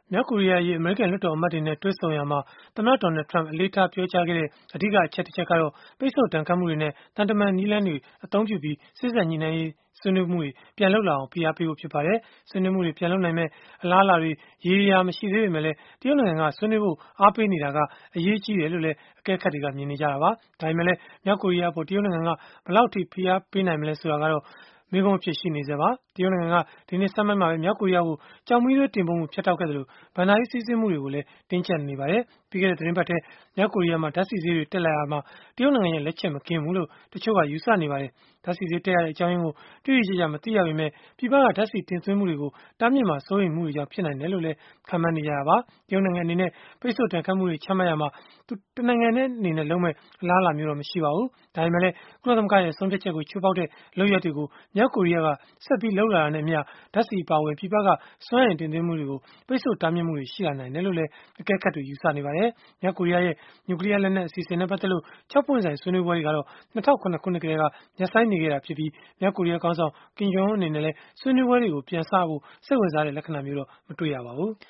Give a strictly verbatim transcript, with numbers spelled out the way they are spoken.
မြောက်ကိုရီးယားအရေး အမေရိကန်လွှတ်တော်အမတ်တွေနဲ့ တွေ့ဆုံရာမှာ သမ္မတ Donald Trump အလေးထား ပြောကြားခဲ့တဲ့ အဓိကအချက်တချက်ကတော့ ပိတ်ဆို့ဒဏ်ခတ်မှုတွေနဲ့ သံတမန်နည်းလမ်းတွေ အသုံးပြုပြီး စေ့စပ်ညှိနှိုင်းရေး ဆွေးနွေးမှုတွေ ပြန်လုပ်လာအောင် ဖိအားပေးဖို့ ဖြစ်ပါတယ်။ ဆွေးနွေးမှုတွေ ပြန်လုပ်နိုင်မယ့် အလားအလာတွေ ရေရေရာရာ မရှိသေးပေမဲ့လည်း တရုတ်နိုင်ငံက ဆွေးနွေးဖို့ အားပေးနေတာက အရေးကြီးတယ်လို့လည်း အကဲခတ်တွေက မြင်နေကြတာပါ။ ဒါပေမဲ့လည်း မြောက်ကိုရီးယားအပေါ် တရုတ်နိုင်ငံက ဘယ်လောက်အထိ ဖိအားပေးနိုင်မလဲ ဆိုတာကတော့ မေးခွန်းအဖြစ် ရှိနေဆဲပါ။ တရုတ်နိုင်ငံက ဒီနှစ်ဆန်းပိုင်းမှာပဲ မြောက်ကိုရီးယားကို ကျောက်မီးသွေးတင်ပို့မှု ဖြတ်တောက်ခဲ့သလို၊ ဘဏ္ဍာရေး စီးဆင်းမှုတွေကိုလည်း တင်းကျပ်နေပါတယ်။ ပြီးခဲ့တဲ့ သီတင်းပတ်ထဲ မြောက်ကိုရီးယားမှာ ဓာတ်ဆီဈေးတွေ တက်လာရာမှာ တရုတ်နိုင်ငံရဲ့ လက်ချက်မကင်းဘူးလို့ တချို့က ယူဆနေကြပါတယ်။ ဓာတ်ဆီဈေးတက်ရတဲ့ အကြောင်းရင်းကို တိတိကျကျ မသိရပေမဲ့ ပြည်ပက ဓာတ်ဆီတင်သွင်းမှုတွေကို တားမြစ်မှာ စိုးရိမ်မှုတွေကြောင့် ဖြစ်နိုင်တယ်လို့လည်း ခန့်မှန်းနေကြတာပါ။ တရုတ်နိုင်ငံအနေနဲ့ ပိတ်ဆို့ဒဏ်ခတ်မှုတွေ ချမှတ်ရာမှာ တနိုင်ငံတည်းအနေနဲ့ လုပ်မယ့် အလားအလာမျိုးတော့ မရှိပါဘူး။ ဒါပေမဲ့လည်း ကုလသမဂ္ဂရဲ့ ဆုံးဖြတ်ချက်ကို ချိုးဖောက်တဲ့ လုပ်ရပ်တွေကို မြောက်ကိုရီးယားက ဆက်ပြီး လုပ်လာတာနဲ့အမျှ ဓာတ်ဆီအပါအဝင် ပြည်ပက စွမ်းအင်တင်သွင်းမှုတွေကို ပိတ်ဆို့တားမြစ်မှုတွေ ရှိလာနိုင်တယ်လို့လည်း အကဲခတ်တွေ ယူဆနေကြပါတယ်။ မြောက်ကိုရီးယားရဲ့ နျူကလီးယားလက်နက် အစီအစဉ်နဲ့ ပတ်သက်လို့ ခြောက်ပွင့်ဆိုင် ဆွေးနွေးပွဲတွေကတော့ ၂၀၀၇ ခုနှစ်ကတည်းက ရပ်ဆိုင်းနေခဲ့တာဖြစ်ပြီး၊ မြောက်ကိုရီးယားခေါင်းဆောင် Kim Jong Un အနေနဲ့လည်း ဆွေးနွေးပွဲတွေကို ပြန်စဖို့ စိတ်ဝင်စားတဲ့ လက္ခဏာမျိုးတော့ မတွေ့ရပါဘူး။